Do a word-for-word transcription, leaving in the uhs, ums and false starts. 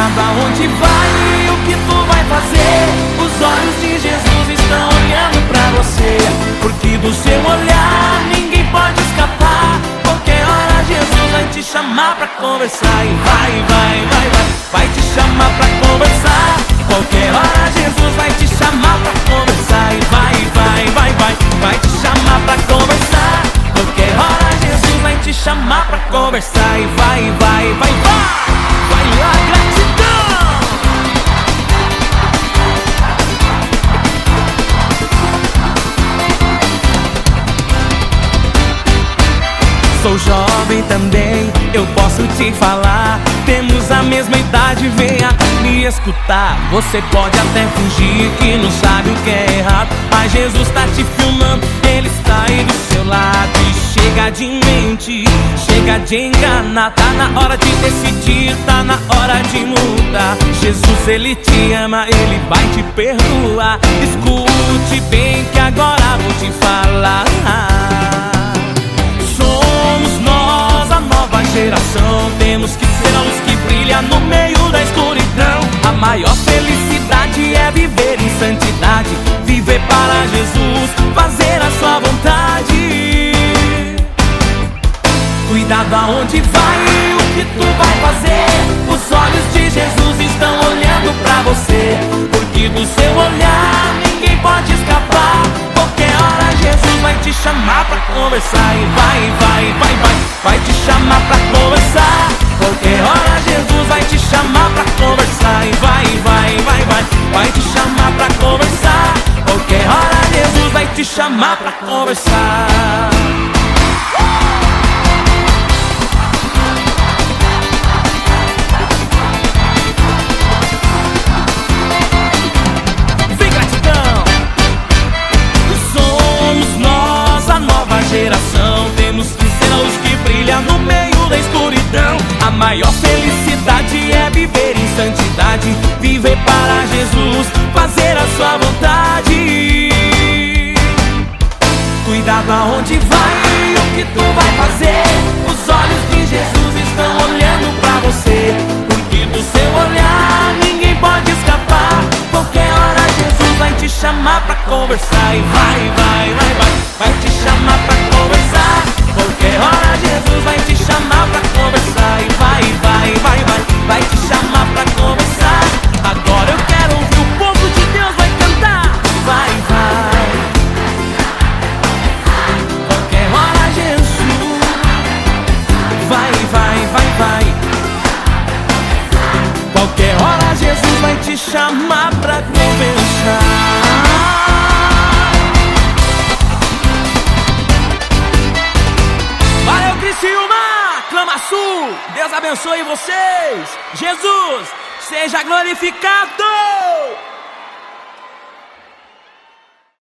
Cuidado aonde vai e o que tu vai fazer. Os olhos de Jesus estão olhando pra você, porque do seu olhar ninguém pode escapar. Qualquer hora Jesus vai te chamar pra conversar. E vai, vai, vai, vai, vai te chamar pra conversar. Qualquer hora Jesus vai te chamar pra conversar. E vai, vai, vai, vai, vai te chamar pra conversar. Qualquer hora Jesus vai te chamar pra conversar. E vai, vai, vai, vai, vai lá, gratidão. Sou jovem também, eu posso te falar. Temos a mesma idade, venha me escutar. Você pode até fingir que não sabe o que é errado, mas Jesus tá te filmando, Ele está aí do seu lado. E chega de mente, chega de enganar. Tá na hora de decidir, tá na hora de mudar. Jesus, Ele te ama, Ele vai te perdoar. Escute bem que agora vou te falar. Geração, temos que ser a luz que brilha no meio da escuridão. A maior felicidade é viver em santidade, viver para Jesus, fazer a sua vontade. Cuidado aonde vai e o que tu vai fazer. Os olhos de Jesus estão olhando pra você, porque do seu olhar ninguém pode escapar. Qualquer hora Jesus vai te chamar pra conversar. E vai, vai, vai, vai, vai te chamar pra conversar. Qualquer hora Jesus vai te chamar pra conversar. E vai, vai, vai, vai, vai te chamar pra conversar. Qualquer hora Jesus vai te chamar pra conversar. Geração, temos que ser a luz que brilha no meio da escuridão. A maior felicidade é viver em santidade, viver para Jesus, fazer a sua vontade. Cuidado aonde vai e o que tu vai fazer. Os olhos de Jesus estão olhando pra você, porque do seu olhar ninguém pode escapar. Qualquer hora Jesus vai te chamar pra conversar. E vai, vai, vai, vai, vai te chamar pra conversar. Qualquer hora Jesus vai te chamar pra conversar. E vai, vai, vai, vai, vai te chamar pra conversar. Agora eu quero ouvir o povo de Deus vai cantar. Vai, vai, qualquer hora Jesus. Vai, vai, vai, vai, qualquer hora Jesus vai te chamar pra conversar. Sul, Deus abençoe vocês. Jesus, seja glorificado.